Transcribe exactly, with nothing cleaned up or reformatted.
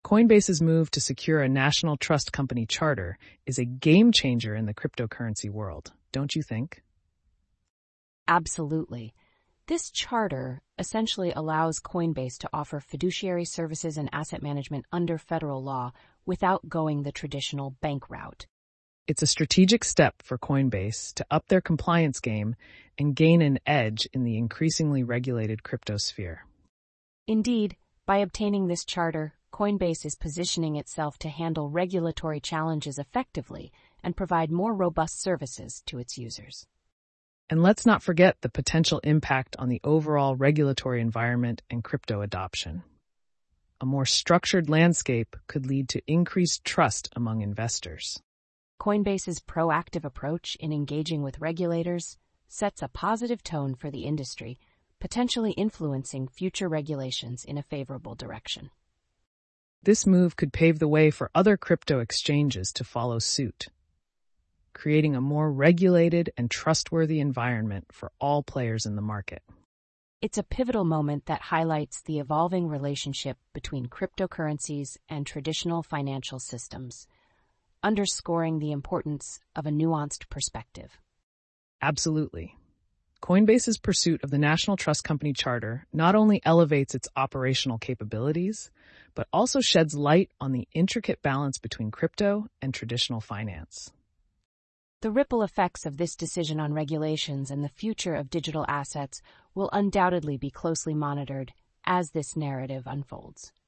Coinbase's move to secure a national trust company charter is a game changer in the cryptocurrency world, don't you think? Absolutely. This charter essentially allows Coinbase to offer fiduciary services and asset management under federal law without going the traditional bank route. It's a strategic step for Coinbase to up their compliance game and gain an edge in the increasingly regulated crypto sphere. Indeed, by obtaining this charter, Coinbase is positioning itself to handle regulatory challenges effectively and provide more robust services to its users. And let's not forget the potential impact on the overall regulatory environment and crypto adoption. A more structured landscape could lead to increased trust among investors. Coinbase's proactive approach in engaging with regulators sets a positive tone for the industry, potentially influencing future regulations in a favorable direction. This move could pave the way for other crypto exchanges to follow suit, creating a more regulated and trustworthy environment for all players in the market. It's a pivotal moment that highlights the evolving relationship between cryptocurrencies and traditional financial systems, underscoring the importance of a nuanced perspective. Absolutely. Coinbase's pursuit of the National Trust Company Charter not only elevates its operational capabilities, but also sheds light on the intricate balance between crypto and traditional finance. The ripple effects of this decision on regulations and the future of digital assets will undoubtedly be closely monitored as this narrative unfolds.